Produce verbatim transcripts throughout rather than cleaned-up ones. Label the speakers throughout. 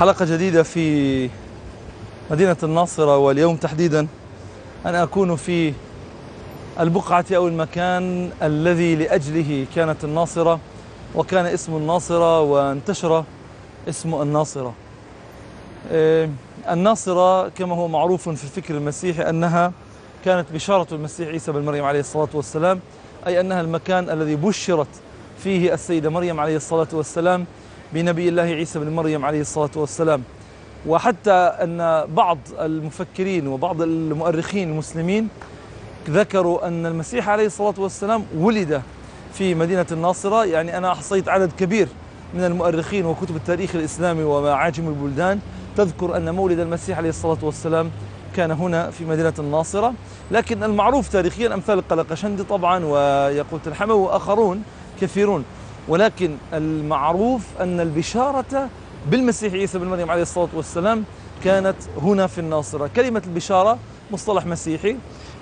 Speaker 1: حلقة جديدة في مدينة الناصرة، واليوم تحديدا أنا أكون في البقعة أو المكان الذي لأجله كانت الناصرة، وكان اسم الناصرة وانتشر اسم الناصرة. الناصرة كما هو معروف في الفكر المسيحي أنها كانت بشارة المسيح عيسى بن مريم عليه الصلاة والسلام، أي أنها المكان الذي بشرت فيه السيدة مريم عليه الصلاة والسلام بنبي الله عيسى بن مريم عليه الصلاة والسلام. وحتى أن بعض المفكرين وبعض المؤرخين المسلمين ذكروا أن المسيح عليه الصلاة والسلام ولد في مدينة الناصرة. يعني أنا أحصيت عدد كبير من المؤرخين وكتب التاريخ الإسلامي ومعاجم البلدان تذكر أن مولد المسيح عليه الصلاة والسلام كان هنا في مدينة الناصرة. لكن المعروف تاريخيا أمثال القلقشندي طبعا وياقوت الحموي وآخرون كثيرون، ولكن المعروف أن البشارة بالمسيح عيسى بن مريم عليه الصلاة والسلام كانت هنا في الناصرة. كلمة البشارة مصطلح مسيحي،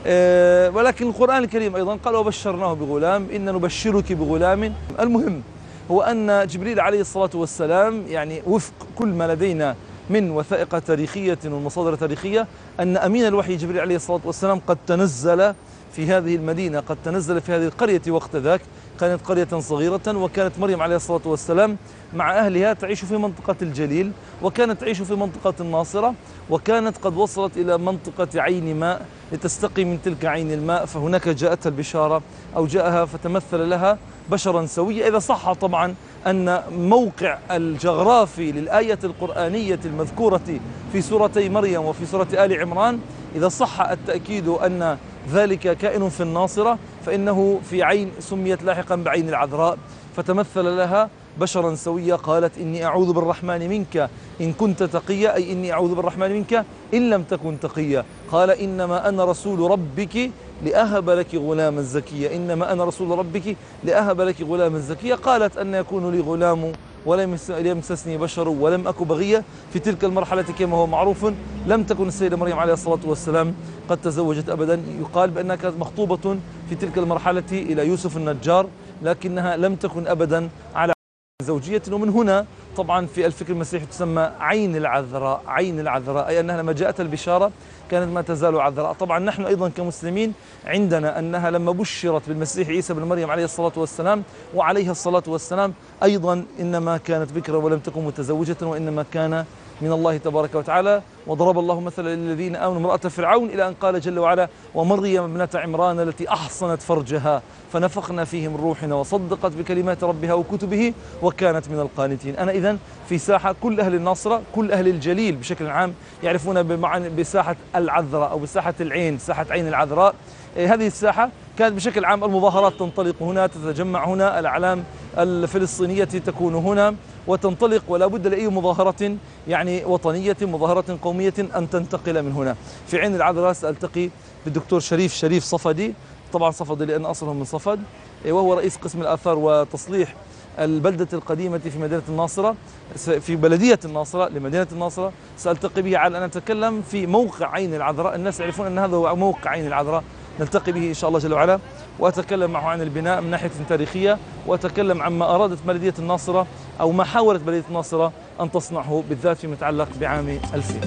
Speaker 1: ولكن القرآن الكريم أيضا قال وبشرناه بغلام إن نبشرك بغلام. المهم هو أن جبريل عليه الصلاة والسلام، يعني وفق كل ما لدينا من وثائق تاريخية ومصادر تاريخية، أن أمين الوحي جبريل عليه الصلاة والسلام قد تنزل في هذه المدينة، قد تنزل في هذه القرية وقت ذاك. كانت قرية صغيرة، وكانت مريم عليه الصلاة والسلام مع أهلها تعيش في منطقة الجليل، وكانت تعيش في منطقة الناصرة، وكانت قد وصلت إلى منطقة عين ماء لتستقي من تلك عين الماء. فهناك جاءتها البشارة أو جاءها فتمثل لها بشرا سويا، إذا صح طبعا أن موقع الجغرافي للآية القرآنية المذكورة في سورتي مريم وفي سورة آل عمران، إذا صح التأكيد أن ذلك كائن في الناصرة، فإنه في عين سميت لاحقا بعين العذراء، فتمثل لها بشرا سويا. قالت إني أعوذ بالرحمن منك إن كنت تقيا، أي إني أعوذ بالرحمن منك إن لم تكن تقيا. قال إنما أنا رسول ربك لأهب لك غلاما زكيا، إنما أنا رسول ربك لأهب لك غلاما زكيا. قالت أن يكون لي غلام ولم يمسسني بشر ولم أك بغيا. في تلك المرحلة كما هو معروف لم تكن السيدة مريم عليه الصلاة والسلام قد تزوجت أبدا. يقال بأنها كانت مخطوبة في تلك المرحلة إلى يوسف النجار، لكنها لم تكن أبدا على زوجية. ومن هنا طبعا في الفكر المسيحي تسمى عين العذراء، عين العذراء، أي أنها لما جاءت البشارة كانت ما تزال عذراء. طبعا نحن أيضا كمسلمين عندنا أنها لما بشرت بالمسيح عيسى بن مريم عليه الصلاة والسلام وعليها الصلاة والسلام أيضا إنما كانت بكرا ولم تكن متزوجة، وإنما كان من الله تبارك وتعالى. وضرب الله مثلا للذين آمنوا امرأة فرعون إلى أن قال جل وعلا ومريم ابنة عمران التي أحصنت فرجها فنفخنا فيه من روحنا وصدقت بكلمات ربها وكتبه وكانت من القانتين. أنا إذن في ساحة كل أهل الناصرة، كل أهل الجليل بشكل عام يعرفون بمعنى بساحة العذراء أو بساحة العين، ساحة عين العذراء. هذه الساحة كانت بشكل عام المظاهرات تنطلق هنا، تتجمع هنا، الأعلام الفلسطينية تكون هنا وتنطلق، ولا بد لأي مظاهرة يعني وطنية، مظاهرة قومية أن تنتقل من هنا. في عين العذراء سألتقي بالدكتور شريف شريف صفدي، طبعا صفدي لأن أصلهم من صفد، وهو رئيس قسم الآثار وتصليح البلدة القديمة في مدينة الناصرة، في بلدية الناصرة لمدينة الناصرة. سألتقي به على أن أتكلم في موقع عين العذراء، الناس يعرفون أن هذا هو موقع عين العذراء. نلتقي به إن شاء الله جل وعلا وأتكلم معه عن البناء من ناحية تاريخية، وأتكلم عما أرادت بلدية الناصرة أو ما حاولت بلدية الناصرة أن تصنعه بالذات فيما يتعلق بعام ألفين.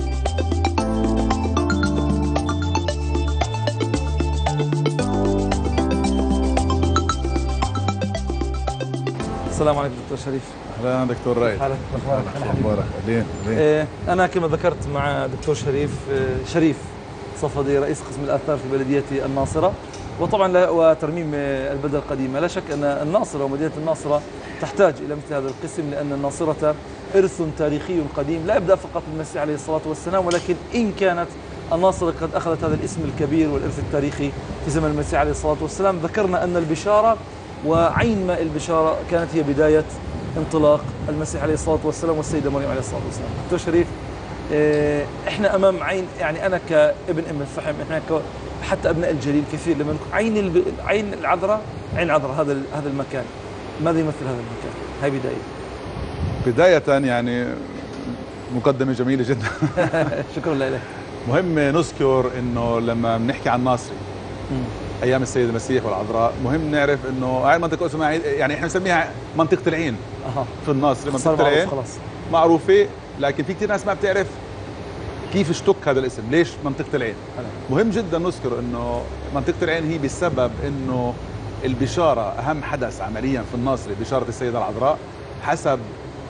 Speaker 1: السلام عليكم دكتور شريف.
Speaker 2: اهلا دكتور رائد.
Speaker 1: حالك
Speaker 2: اخبارك؟ اهلين
Speaker 1: اهلين. انا كما ذكرت مع دكتور شريف شريف صفدي رئيس قسم الآثار في بلدية الناصرة، وطبعا وترميم البلدة القديمة. لا شك أن الناصرة ومدينة الناصرة تحتاج إلى مثل هذا القسم، لأن الناصرة إرث تاريخي قديم لا يبدأ فقط بالمسيح عليه الصلاة والسلام، ولكن إن كانت الناصرة قد أخذت هذا الاسم الكبير والإرث التاريخي في زمن المسيح عليه الصلاة والسلام. ذكرنا أن البشارة وعين ماء البشارة كانت هي بداية انطلاق المسيح عليه الصلاة والسلام والسيدة مريم عليه الصلاة والسلام. دكتور شريف، احنا امام عين، يعني انا كابن ام الفحم، احنا حتى ابناء الجليل كثير لما نكون عين الب... عين العذراء، عين العذراء هذا هذا المكان ماذا يمثل هذا المكان؟ هاي بدايه
Speaker 2: بدايه يعني مقدمه جميله جدا.
Speaker 1: شكرا لك.
Speaker 2: مهم نذكر انه لما بنحكي عن ناصري ايام السيد المسيح والعذراء، مهم نعرف انه هاي المنطقه اسمها، يعني احنا بنسميها منطقه العين. أه. في الناصري منطقه العين خلاص معروفه لكن في كثير ناس ما بتعرف كيف اشتق هذا الاسم، ليش منطقة العين. مهم جدا نذكر انه منطقة العين هي بسبب انه البشارة اهم حدث عمليا في الناصري، بشارة السيدة العذراء حسب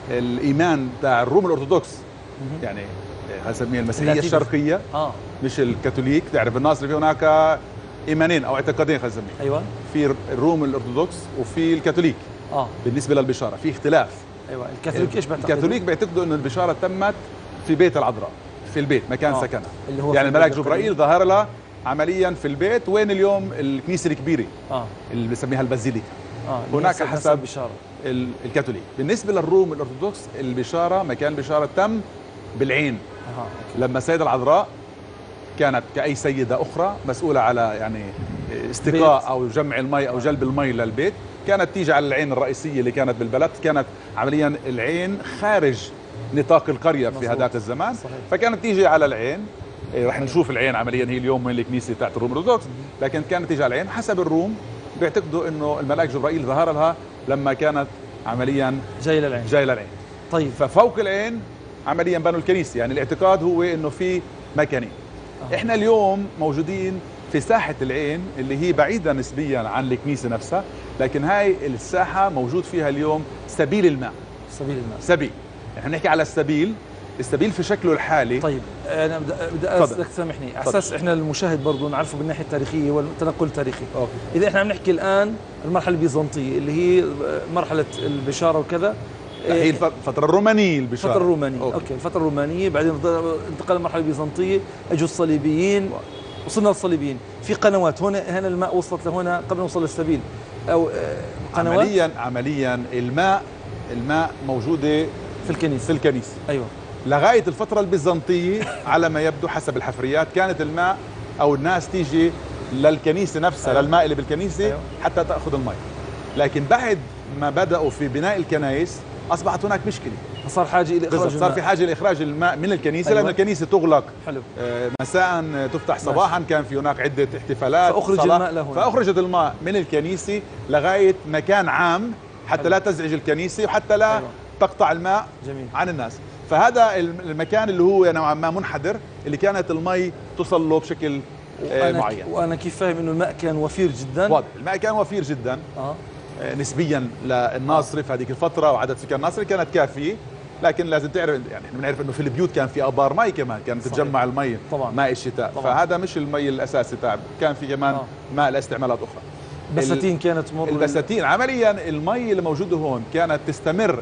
Speaker 2: الايمان تاع الروم الارثوذكس، يعني هنسميها المسيحية الشرقية آه. مش الكاثوليك. تعرف الناصري في هناك ايمانين او اعتقادين خلينا نسميه،
Speaker 1: ايوه،
Speaker 2: في الروم الارثوذكس وفي الكاثوليك. اه بالنسبة للبشارة في اختلاف.
Speaker 1: ايوه، الكاثوليك ايش بيعتقدوا؟
Speaker 2: الكاثوليك بيعتقدوا انه البشارة تمت في بيت العذراء، في البيت مكان آه. سكنها،
Speaker 1: اللي هو
Speaker 2: يعني الملاك جبرائيل ظهر لها عمليا في البيت وين اليوم الكنيسة الكبيرة اه اللي بسميها البازيليكا. اه هناك حسب البشارة الكاثوليك. بالنسبة للروم الارثوذكس البشارة مكان البشارة تم بالعين. آه. لما السيدة العذراء كانت كأي سيدة أخرى مسؤولة على يعني استقاء بيت. أو جمع المي أو جلب المي للبيت، كانت تيجي على العين الرئيسية اللي كانت بالبلد. كانت عمليا العين خارج نطاق القرية في هذاك الزمان. صحيح. فكانت تيجي على العين. رح نشوف العين عمليا هي اليوم وين الكنيسة تاعت الروم الارثوذكس، لكن كانت تيجي على العين. حسب الروم بيعتقدوا انه الملاك جبرائيل ظهر لها لما كانت عمليا
Speaker 1: جاي للعين
Speaker 2: جاي للعين.
Speaker 1: طيب
Speaker 2: ففوق العين عمليا بنوا الكنيسة. يعني الاعتقاد هو انه في مكانين. آه. احنا اليوم موجودين في ساحة العين اللي هي بعيدة نسبيا عن الكنيسة نفسها، لكن هاي الساحة موجود فيها اليوم سبيل الماء.
Speaker 1: سبيل الماء
Speaker 2: سبيل، احنا نحكي على السبيل، السبيل في شكله الحالي.
Speaker 1: طيب انا بدي بدي تسامحني على اساس احنا المشاهد برضه نعرفه بالناحيه التاريخيه والتنقل التاريخي. أوكي. اذا احنا عم نحكي الان المرحله البيزنطيه اللي هي مرحله البشاره وكذا،
Speaker 2: هي الفترة الرومانية البشارة.
Speaker 1: الفترة الرومانية. أوكي. اوكي الفترة الرومانية، بعدين انتقل المرحلة البيزنطية، اجوا الصليبيين، وصلنا للصليبيين، في قنوات هنا هنا الماء وصلت لهنا قبل ما نوصل للسبيل او قنوات.
Speaker 2: عمليا عمليا الماء الماء موجودة
Speaker 1: في الكنيسة
Speaker 2: في الكنيسة.
Speaker 1: ايوه
Speaker 2: لغاية الفترة البيزنطية على ما يبدو حسب الحفريات كانت الماء او الناس تيجي للكنيسة نفسها. أيوة. للماء اللي بالكنيسة. أيوة. حتى تأخذ الماء. لكن بعد ما بدأوا في بناء الكنائس اصبحت هناك مشكله،
Speaker 1: صار حاجه الى اخراج الماء.
Speaker 2: صار في حاجه لاخراج الماء من الكنيسه. أيوة. لان الكنيسه تغلق.
Speaker 1: حلو.
Speaker 2: مساء تفتح صباحا. كان في هناك عده احتفالات
Speaker 1: فاخرج الماء لهنا.
Speaker 2: فاخرجت الماء من الكنيسه لغايه مكان عام حتى حلو. لا تزعج الكنيسه وحتى لا. أيوة. تقطع الماء. جميل. عن الناس. فهذا المكان اللي هو نوعا ما منحدر اللي كانت المي تصل له بشكل
Speaker 1: وأنا
Speaker 2: معين.
Speaker 1: وانا كيف فاهم انه الماء كان وفير جدا.
Speaker 2: واضح الماء كان وفير جدا. اه نسبيا للناصري في هذيك الفتره، وعدد سكان الناصري كانت كافيه. لكن لازم تعرف، يعني احنا بنعرف انه في البيوت كان في ابار مي كمان كانت تتجمع المي. طبعا. ماء الشتاء. طبعا. فهذا مش المي الاساسي تاع، كان في كمان آه. ماء لاستعمالات اخرى.
Speaker 1: بساتين كانت تمر.
Speaker 2: البساتين عمليا المي اللي موجوده هون كانت تستمر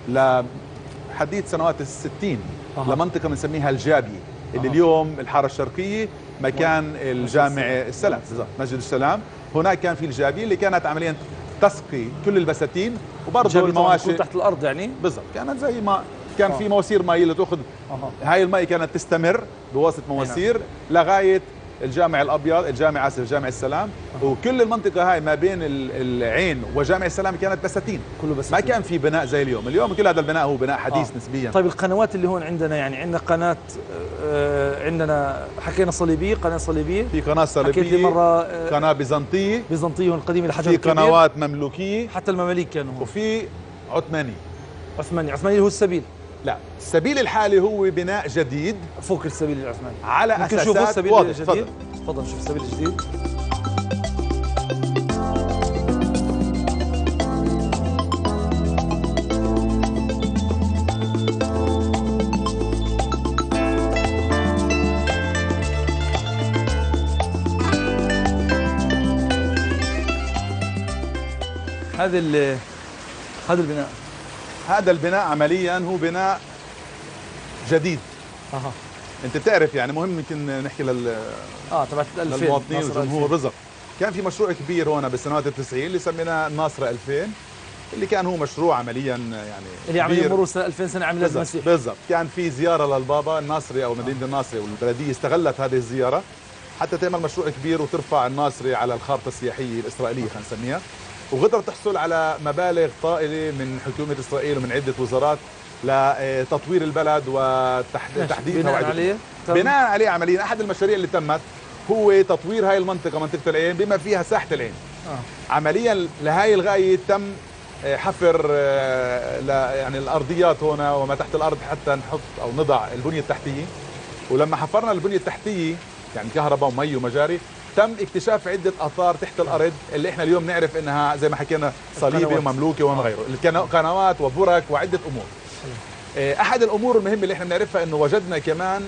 Speaker 2: لحديث سنوات الستين. آه. لمنطقه بنسميها الجابيه اللي آه. اليوم الحاره الشرقيه مكان الجامع السلام. بالضبط مسجد السلام. هناك كان في الجابيه اللي كانت عمليا تسقي كل البساتين وبرضه المواشي
Speaker 1: تحت الارض. يعني
Speaker 2: بالضبط كانت زي ما كان آه. في مواسير مي اللي تاخذ. آه. هاي المي كانت تستمر بواسطه مواسير لغايه الجامع الابيض، الجامع اسف جامع السلام. أه. وكل المنطقه هاي ما بين العين وجامع السلام كانت بساتين. كله بساتين. ما كان في بناء زي اليوم. اليوم كل هذا البناء هو بناء حديث. أه. نسبيا.
Speaker 1: طيب القنوات اللي هون عندنا، يعني عندنا قناه آه عندنا حكينا صليبيه، قناه صليبيه،
Speaker 2: في قناه صليبيه مره آه قناه بيزنطيه
Speaker 1: بيزنطيه القديمه الحجر
Speaker 2: الكبير، في قنوات مملوكيه،
Speaker 1: حتى المماليك كانوا هون،
Speaker 2: وفي عثماني.
Speaker 1: عثماني عثماني هو السبيل.
Speaker 2: لا السبيل الحالي هو بناء جديد
Speaker 1: فوق السبيل العثماني
Speaker 2: على اساسات.
Speaker 1: نشوف السبيل الجديد. تفضل نشوف السبيل الجديد. هذا ال هذا البناء
Speaker 2: هذا البناء عمليا هو بناء جديد. اها انت بتعرف يعني مهم يمكن نحكي لل
Speaker 1: اه تبعت ألفين
Speaker 2: للمواطنين والجمهور. بالضبط. كان في مشروع كبير هون بالسنوات التسعين اللي سميناه الناصره ألفين، اللي كان هو مشروع عمليا يعني
Speaker 1: اللي عم يمروا ألفين سنه عمل المسيح.
Speaker 2: بالضبط. كان في زياره للبابا الناصري او مدينه آه. الناصري، والبلديه استغلت هذه الزياره حتى تعمل مشروع كبير وترفع الناصري على الخارطه السياحيه الاسرائيليه خلينا نسميها، وقدرت تحصل على مبالغ طائله من حكومه اسرائيل ومن عده وزارات لتطوير البلد وتحديثها.
Speaker 1: بناء عليه
Speaker 2: بناء عليه عمليا احد المشاريع اللي تمت هو تطوير هاي المنطقه، منطقه العين بما فيها ساحه العين. آه. عمليا لهاي الغايه تم حفر يعني الارضيات هنا وما تحت الارض حتى نحط او نضع البنيه التحتيه. ولما حفرنا البنيه التحتيه يعني كهرباء ومي ومجاري، تم اكتشاف عده اثار تحت الارض اللي احنا اليوم نعرف انها زي ما حكينا صليبي ومملوكي وما غيره، قنوات وبرك وعده امور. احد الامور المهمه اللي احنا بنعرفها انه وجدنا كمان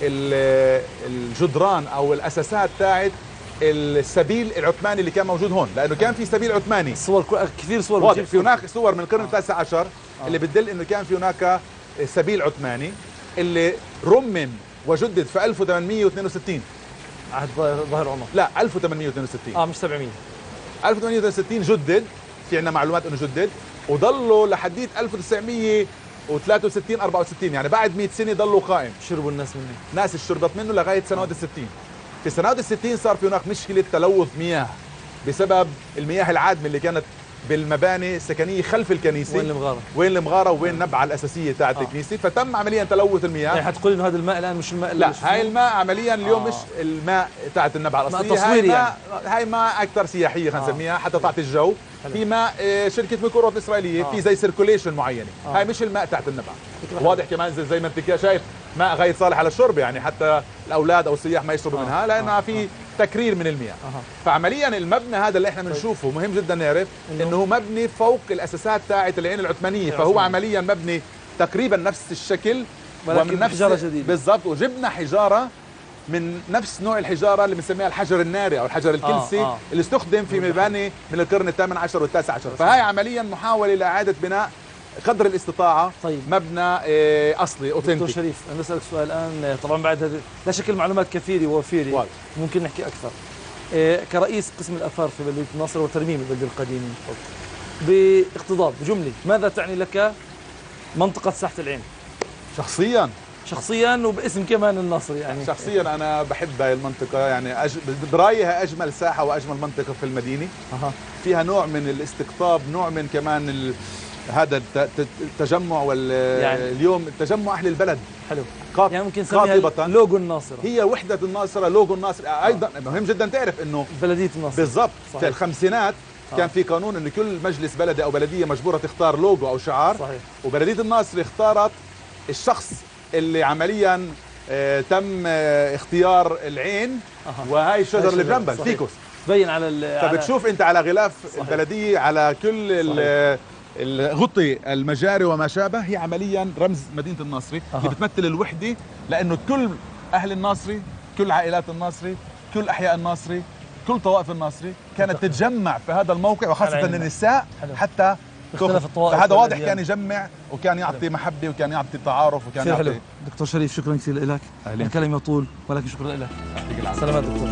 Speaker 2: الجدران او الاساسات تاعت السبيل العثماني اللي كان موجود هون، لانه كان في سبيل عثماني.
Speaker 1: صور كثير صور
Speaker 2: واضح، في هناك صور من القرن التاسع عشر آه. اللي بتدل انه كان في هناك سبيل عثماني اللي رمم وجدد في ألف وثمانمئة واثنين وستين
Speaker 1: عهد ظاهر عمر.
Speaker 2: لا ألف وثمانمئة واثنين وستين
Speaker 1: اه مش سبعمئة.
Speaker 2: ألف وثمانمئة واثنين وستين جدد، في عندنا معلومات انه جدد، وضلوا لحديت ألف وتسعمئة وثلاثة وستين أربعة وستين، يعني بعد مئة سنه ضلوا قائم.
Speaker 1: شربوا الناس منه،
Speaker 2: ناس شربت منه لغايه سنوات الستين. في سنوات الستين صار في هناك مشكله تلوث مياه بسبب المياه العادمه اللي كانت بالمباني السكنيه خلف الكنيسه.
Speaker 1: وين المغاره؟
Speaker 2: وين المغاره وين النبعه الاساسيه تاعت آه. الكنيسه، فتم عمليا تلوث المياه.
Speaker 1: يعني حتقول انه هذا الماء الان مش الماء اللي
Speaker 2: لا، هاي الماء عمليا اليوم آه. مش الماء تاعت النبعه الاصليه، هاي ماء يعني. هاي ماء اكثر سياحيه خلينا نسميها آه. حتى تعطي الجو. في ماء شركه ميكروت الاسرائيليه آه. في زي سيركوليشن معينه آه. هاي مش الماء تاعت النبعه. واضح كمان زي, زي ما انت شايف ماء غير صالح على الشرب، يعني حتى الاولاد او السياح ما يشربوا آه. منها لانها آه. في تكرير من المياه. آه. فعمليا المبنى هذا اللي احنا بنشوفه مهم جدا نعرف انه هو مبني فوق الاساسات تاعت العين العثمانيه، فهو عمليا مبني تقريبا نفس الشكل
Speaker 1: ومن نفس حجاره جديده
Speaker 2: بالضبط، وجبنا حجاره من نفس نوع الحجاره اللي بنسميها الحجر الناري او الحجر الكلسي آه. آه. اللي استخدم في مباني من القرن الثامن عشر والتاسع عشر. فهي عمليا محاوله لاعاده بناء قدر الاستطاعه طيب. مبنى اصلي اوثنتيك.
Speaker 1: دكتور شريف انا بسالك سؤال الان، طبعا بعد هذا لا شكل معلومات كثيره ووفيره ممكن نحكي اكثر. إيه كرئيس قسم الاثار في بلديه الناصر وترميم البلده القديمه، باقتضاب بجمله ماذا تعني لك منطقه ساحه العين؟
Speaker 2: شخصيا
Speaker 1: شخصيا وباسم كمان الناصر يعني.
Speaker 2: شخصيا انا بحب هاي المنطقه، يعني أج... برايها اجمل ساحه واجمل منطقه في المدينه. أه. فيها نوع من الاستقطاب، نوع من كمان ال... هذا التجمع وال يعني اليوم التجمع اهل البلد.
Speaker 1: حلو.
Speaker 2: قاط...
Speaker 1: يعني ممكن نسميها لوجو الناصره.
Speaker 2: هي وحده الناصره، لوجو الناصره. آه. ايضا مهم جدا تعرف انه
Speaker 1: بلديه الناصره
Speaker 2: بالضبط في الخمسينات آه. كان في قانون انه كل مجلس بلدي او بلديه مجبوره تختار لوجو او شعار. صحيح. وبلديه الناصر اختارت الشخص اللي عمليا آه تم آه اختيار العين أه. وهي الشجر اللي بجنبها الفيكوس
Speaker 1: تبين على
Speaker 2: فبتشوف انت على غلاف صحيح. البلديه على كل الغطي المجاري وما شابه، هي عمليا رمز مدينه الناصري أه. اللي بتمثل الوحده، لانه كل اهل الناصري، كل عائلات الناصري، كل احياء الناصري، كل طوائف الناصري كانت تتجمع في هذا الموقع، وخاصه النساء حتى فهذا واضح يعني. كان يجمع وكان يعطي حلو. محبه وكان يعطي تعارف وكان يعطي حلو.
Speaker 1: دكتور شريف شكرا كثير لك. الكلام يطول ولكن شكرا لك. سلامات دكتور.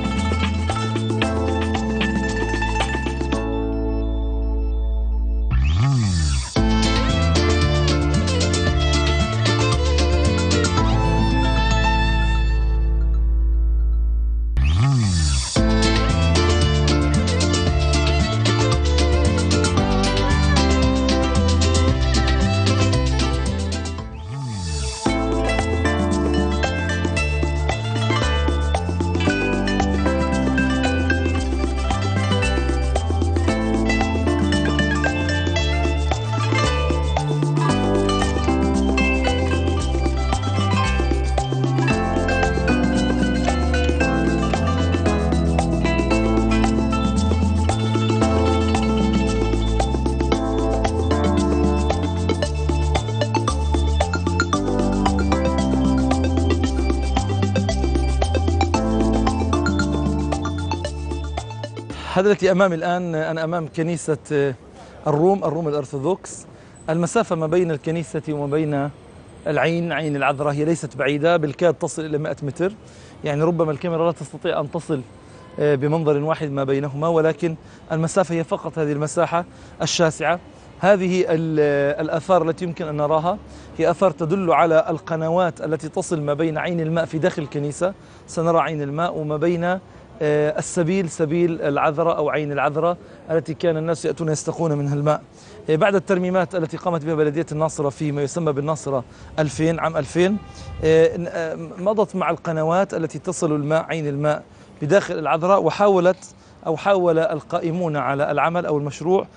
Speaker 1: هذا التي أمامي الآن، أنا أمام كنيسة الروم الروم الأرثوذكس. المسافة ما بين الكنيسة وما بين العين عين العذراء هي ليست بعيدة، بالكاد تصل إلى مئة متر، يعني ربما الكاميرا لا تستطيع أن تصل بمنظر واحد ما بينهما، ولكن المسافة هي فقط هذه المساحة الشاسعة. هذه الآثار التي يمكن أن نراها هي آثار تدل على القنوات التي تصل ما بين عين الماء في داخل الكنيسة، سنرى عين الماء، وما بين السبيل سبيل العذراء أو عين العذراء التي كان الناس يأتون يستقون منها الماء. بعد الترميمات التي قامت بها بلدية الناصرة في ما يسمى بالناصرة ألفين عام ألفين، مضت مع القنوات التي تصل الماء عين الماء بداخل العذراء، وحاولت أو حاول القائمون على العمل أو المشروع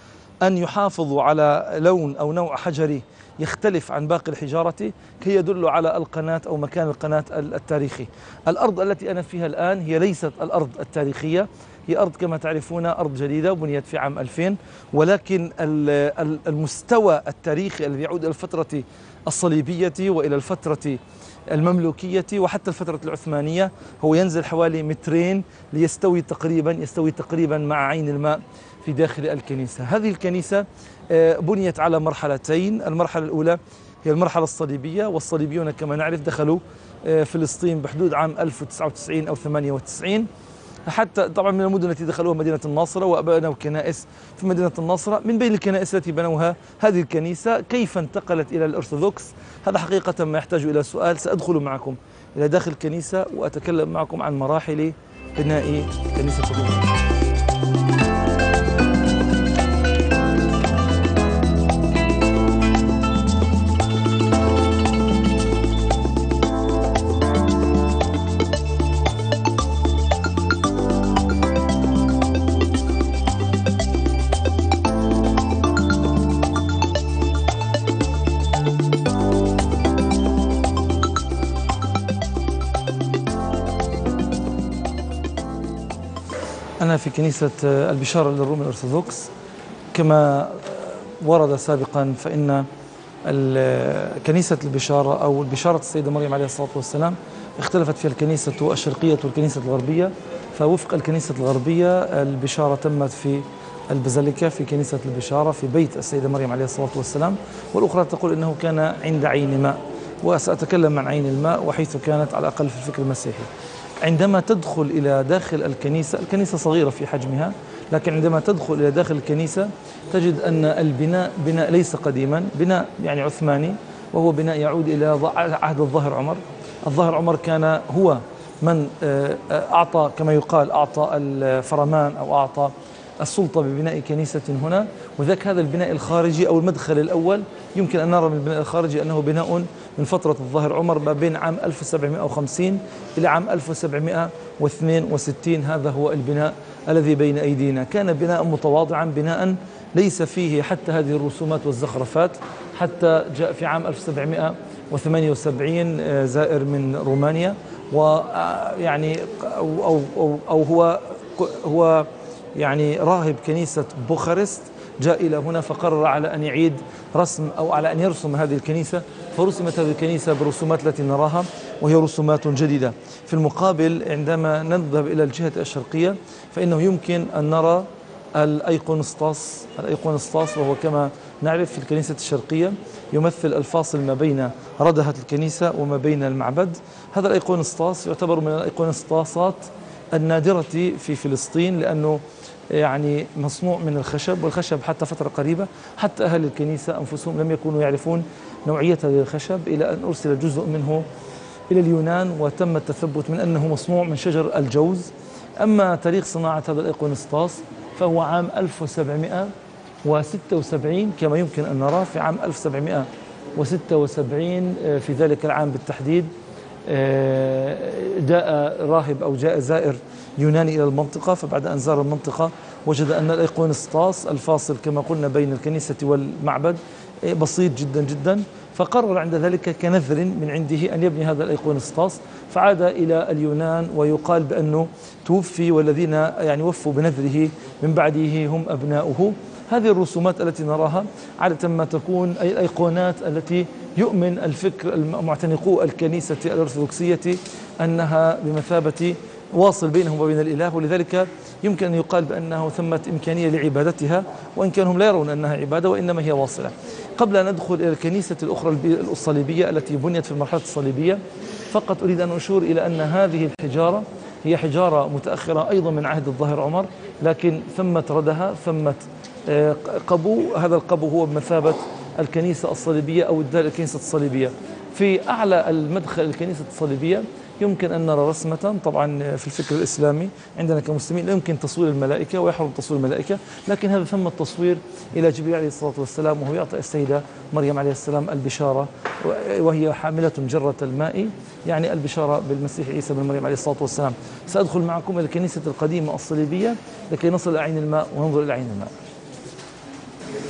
Speaker 1: أن يحافظوا على لون أو نوع حجري يختلف عن باقي الحجارة كي يدل على القناة أو مكان القناة التاريخي. الأرض التي أنا فيها الآن هي ليست الأرض التاريخية، هي أرض كما تعرفون أرض جديدة بنيت في عام ألفين، ولكن المستوى التاريخي الذي يعود إلى الفترة الصليبية وإلى الفترة المملوكية وحتى الفترة العثمانية هو ينزل حوالي مترين ليستوي تقريبا يستوي تقريبا مع عين الماء في داخل الكنيسة. هذه الكنيسة بنيت على مرحلتين، المرحلة الأولى هي المرحلة الصليبية، والصليبيون كما نعرف دخلوا فلسطين بحدود عام ألف وتسعة وتسعين أو ثمانية وتسعين، حتى طبعا من المدن التي دخلوها مدينة الناصرة وبنوا كنائس في مدينة الناصرة. من بين الكنائس التي بنوها هذه الكنيسة، كيف انتقلت إلى الأرثوذكس؟ هذا حقيقة ما يحتاج إلى سؤال. سأدخل معكم إلى داخل الكنيسة وأتكلم معكم عن مراحل بناء كنيسة الروم. أنا في كنيسة البشارة للروم الأرثوذكس. كما ورد سابقا فإن كنيسة البشارة أو البشارة السيدة مريم عليه الصلاة والسلام اختلفت فيها الكنيسة الشرقية والكنيسة الغربية. فوفق الكنيسة الغربية البشارة تمت في البازيليكا في كنيسة البشارة في بيت السيدة مريم عليه الصلاة والسلام، والأخرى تقول إنه كان عند عين ماء، وسأتكلم عن عين الماء وحيث كانت على الأقل في الفكر المسيحي. عندما تدخل إلى داخل الكنيسة، الكنيسة صغيرة في حجمها، لكن عندما تدخل إلى داخل الكنيسة تجد أن البناء بناء ليس قديما، بناء يعني عثماني، وهو بناء يعود إلى عهد الظاهر عمر. الظاهر عمر كان هو من أعطى كما يقال أعطى الفرمان أو أعطى السلطة ببناء كنيسة هنا، وذاك هذا البناء الخارجي أو المدخل الأول يمكن أن نرى من البناء الخارجي أنه بناء من فترة الظاهر عمر ما بين عام ألف وسبعمائة وخمسين إلى عام ألف وسبعمائة واثنين وستين. هذا هو البناء الذي بين أيدينا. كان بناء متواضعا، بناء ليس فيه حتى هذه الرسومات والزخرفات، حتى جاء في عام ألف وسبعمائة وثمانية وسبعين زائر من رومانيا، ويعني أو, أو, أو, أو هو هو يعني راهب كنيسة بوخارست جاء إلى هنا فقرر على أن يعيد رسم أو على أن يرسم هذه الكنيسة، فرسمت هذه الكنيسة بالرسومات التي نراها وهي رسومات جديدة. في المقابل عندما نذهب إلى الجهة الشرقية فإنه يمكن أن نرى الأيقونسطاس. الأيقونسطاس وهو كما نعرف في الكنيسة الشرقية يمثل الفاصل ما بين ردهة الكنيسة وما بين المعبد. هذا الأيقونسطاس يعتبر من الأيقونسطاسات النادرة في فلسطين، لأنه يعني مصنوع من الخشب، والخشب حتى فترة قريبة حتى أهل الكنيسة أنفسهم لم يكونوا يعرفون نوعية هذا الخشب، إلى أن أرسل جزء منه إلى اليونان وتم التثبت من أنه مصنوع من شجر الجوز. أما تاريخ صناعة هذا الأيقونسطاس فهو عام ألف وسبعمائة وستة وسبعين كما يمكن أن نرى. في عام ألف وسبعمائة وستة وسبعين في ذلك العام بالتحديد جاء راهب أو جاء زائر يوناني إلى المنطقة، فبعد أن زار المنطقة وجد أن الأيقونسطاس الفاصل كما قلنا بين الكنيسة والمعبد بسيط جدا جدا، فقرر عند ذلك كنذر من عنده أن يبني هذا الأيقونسطاس، فعاد إلى اليونان ويقال بأنه توفي، والذين يعني وفوا بنذره من بعده هم أبناؤه. هذه الرسومات التي نراها عادة ما تكون أي الأيقونات التي يؤمن الفكر معتنقو الكنيسة الأرثوذكسية أنها بمثابة واصل بينهم وبين الإله، ولذلك يمكن أن يقال بأنه ثمة إمكانية لعبادتها، وإن كانوا لا يرون أنها عبادة وإنما هي واصلة. قبل أن ندخل إلى الكنيسة الأخرى الصليبية التي بنيت في المرحلة الصليبية، فقط أريد أن أشير إلى أن هذه الحجارة هي حجارة متأخرة أيضا من عهد الظاهر عمر، لكن ثمة ردها، ثمة قبو. هذا القبو هو بمثابة الكنيسة الصليبية أو الدار الكنيسة الصليبية. في أعلى المدخل الكنيسة الصليبية يمكن أن نرى رسمة، طبعا في الفكر الإسلامي عندنا كمسلمين لا يمكن تصوير الملائكة ويحرم تصوير الملائكة، لكن هذا ثم التصوير إلى جبريل عليه الصلاة والسلام، وهو يعطي السيدة مريم عليه السلام البشارة، وهي حاملة جرة الماء، يعني البشارة بالمسيح عيسى بن مريم عليه الصلاة والسلام. سأدخل معكم إلى الكنيسة القديمة الصليبية لكي نصل إلى عين الماء وننظر إلى عين الماء.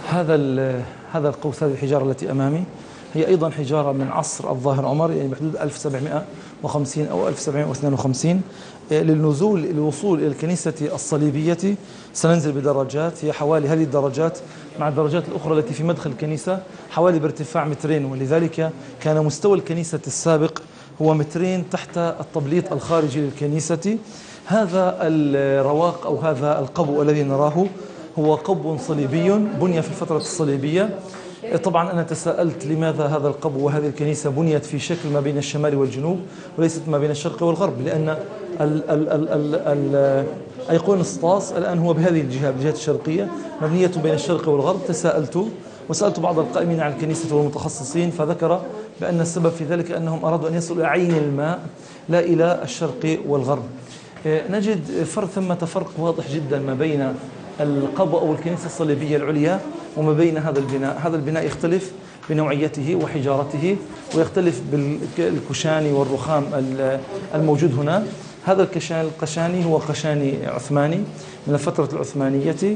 Speaker 1: هذا هذا القوس، هذه الحجارة التي أمامي هي أيضا حجارة من عصر الظاهر عمر، يعني بحدود ألف وسبعمائة وخمسين أو ألف وسبعمائة واثنين وخمسين. للنزول للوصول إلى الكنيسة الصليبية سننزل بدرجات، هي حوالي هذه الدرجات مع الدرجات الأخرى التي في مدخل الكنيسة حوالي بارتفاع مترين، ولذلك كان مستوى الكنيسة السابق هو مترين تحت التبليط الخارجي للكنيسة. هذا الرواق أو هذا القبو الذي نراه هو قبو صليبي بني في الفترة الصليبية. طبعا أنا تساءلت لماذا هذا القبو وهذه الكنيسة بنيت في شكل ما بين الشمال والجنوب وليست ما بين الشرق والغرب، لأن أيقون اسطاس الآن هو بهذه الجهة، بالجهة الشرقية، مبنية بين الشرق والغرب. تساءلت وسألت بعض القائمين على الكنيسة والمتخصصين، فذكر بأن السبب في ذلك أنهم أرادوا أن يصلوا إلى عين الماء لا إلى الشرق والغرب. نجد فرق ثمة فرق واضح جدا ما بين القبو أو الكنيسة الصليبية العليا وما بين هذا البناء. هذا البناء يختلف بنوعيته وحجارته، ويختلف بالكشاني والرخام الموجود هنا. هذا الكشان القشاني هو قشاني عثماني من الفترة العثمانية،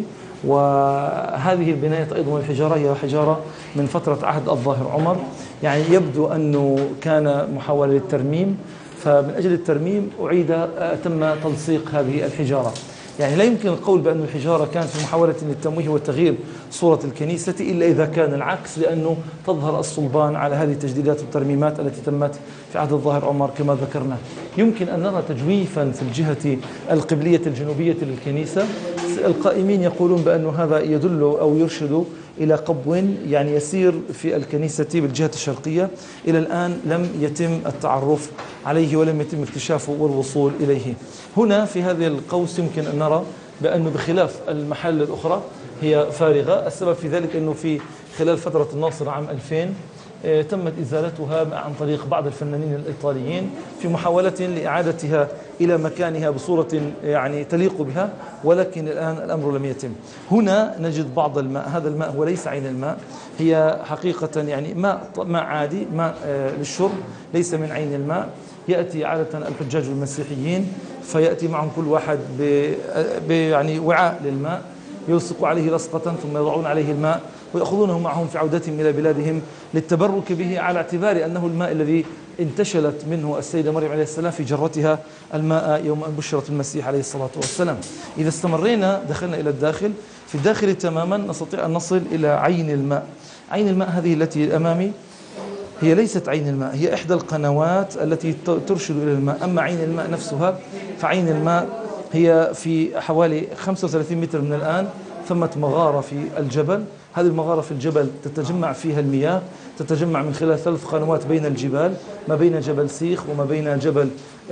Speaker 1: وهذه البناية أيضا الحجارة هي حجارة من فترة عهد الظاهر عمر، يعني يبدو أنه كان محاولة للترميم، فمن أجل الترميم أعيد تم تلصيق هذه الحجارة. يعني لا يمكن القول بأن الحجارة كانت في محاولة للتمويه وتغيير صورة الكنيسة إلا إذا كان العكس، لأنه تظهر الصلبان على هذه التجديدات والترميمات التي تمت في عهد الظاهر عمر كما ذكرنا. يمكن أن نرى تجويفا في الجهة القبلية الجنوبية للكنيسة. القائمين يقولون بأن هذا يدل أو يرشد إلى قبو يعني يسير في الكنيسة بالجهة الشرقية. إلى الآن لم يتم التعرف عليه ولم يتم اكتشافه والوصول إليه. هنا في هذه القوس يمكن أن نرى بأنه بخلاف المحل الأخرى هي فارغة. السبب في ذلك أنه في خلال فترة الناصر عام ألفين تمت إزالتها عن طريق بعض الفنانين الإيطاليين في محاولة لإعادتها إلى مكانها بصورة يعني تليق بها، ولكن الآن الأمر لم يتم. هنا نجد بعض الماء، هذا الماء هو ليس عين الماء، هي حقيقة يعني ماء ماء عادي، ماء للشرب، ليس من عين الماء. يأتي عادة الحجاج المسيحيين فيأتي معهم كل واحد ب يعني وعاء للماء، يلصق عليه لصقة ثم يضعون عليه الماء ويأخذونه معهم في عودتهم إلى بلادهم للتبرك به، على اعتبار أنه الماء الذي انتشلت منه السيدة مريم عليه السلام في جرتها الماء يوم أن بشرت المسيح عليه الصلاة والسلام. إذا استمرينا دخلنا إلى الداخل، في الداخل تماما نستطيع أن نصل إلى عين الماء. عين الماء هذه التي أمامي هي ليست عين الماء، هي إحدى القنوات التي ترشد إلى الماء. أما عين الماء نفسها فعين الماء هي في حوالي خمسة وثلاثين متر من الآن. ثمة مغارة في الجبل، هذه المغارة في الجبل تتجمع فيها المياه، تتجمع من خلال ثلاث قنوات بين الجبال، ما بين جبل سيخ وما بين جبل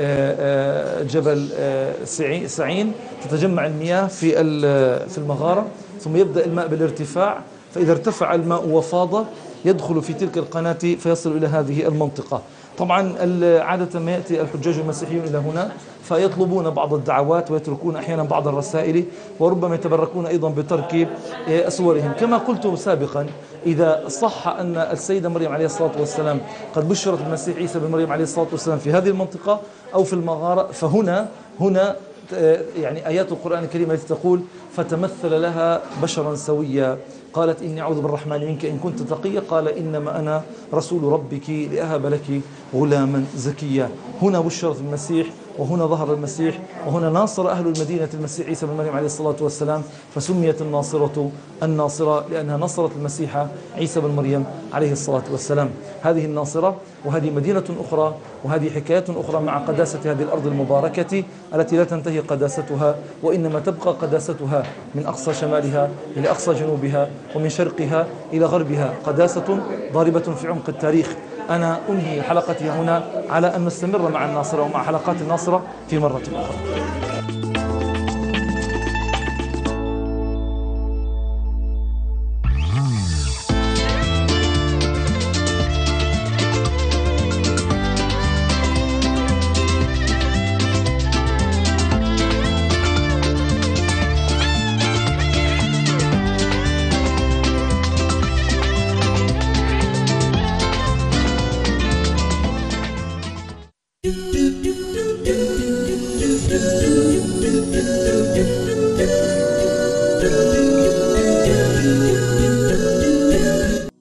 Speaker 1: جبل سعين، تتجمع المياه في في المغارة، ثم يبدأ الماء بالارتفاع، فإذا ارتفع الماء وفاض يدخل في تلك القناة فيصل إلى هذه المنطقة. طبعا عادة ما يأتي الحجاج المسيحيون إلى هنا فيطلبون بعض الدعوات ويتركون أحيانا بعض الرسائل، وربما يتبركون أيضا بترك صورهم. كما قلت سابقا، إذا صح أن السيدة مريم عليه الصلاة والسلام قد بشرت المسيح عيسى بن مريم عليه الصلاة والسلام في هذه المنطقة أو في المغارة، فهنا هنا يعني آيات القرآن الكريم التي تقول فتمثل لها بشرا سويا، قالت إني أعوذ بالرحمن منك إن كنت تقيا، قال إنما أنا رسول ربك لأهب لك غلاما زكيا. هنا بشرت المسيح، وهنا ظهر المسيح، وهنا ناصر أهل المدينة المسيح عيسى بن مريم عليه الصلاة والسلام، فسميت الناصرة الناصرة لأنها نصرت المسيح عيسى بن مريم عليه الصلاة والسلام. هذه الناصرة، وهذه مدينة أخرى، وهذه حكايات أخرى مع قداسة هذه الأرض المباركة التي لا تنتهي قداستها، وإنما تبقى قداستها من أقصى شمالها إلى أقصى جنوبها، ومن شرقها إلى غربها، قداسة ضاربة في عمق التاريخ. أنا أنهي حلقتي هنا على أن نستمر مع الناصرة ومع حلقات الناصرة في مرة أخرى.